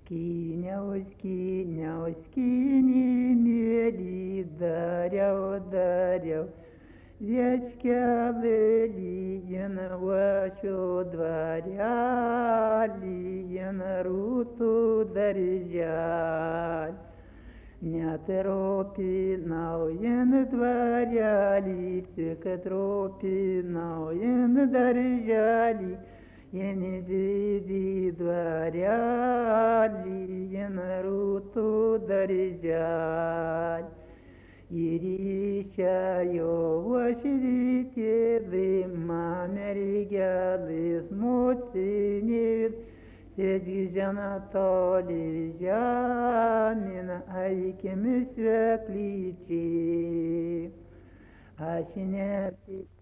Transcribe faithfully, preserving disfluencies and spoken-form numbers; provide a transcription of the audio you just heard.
Скиняу, скиняу, скини мели, даряу, даряу. Вечка лилиен вашу дворя, лиен руту дарьяль. Не тропи науен дворяли, цика тропи науен дарьяли. Yeni didi dvaryali, yenrutu darijal. Yirisha yo vashidite vima merigalis mutsinil. Sejjana tali jamin aykemis veklici. Aşineti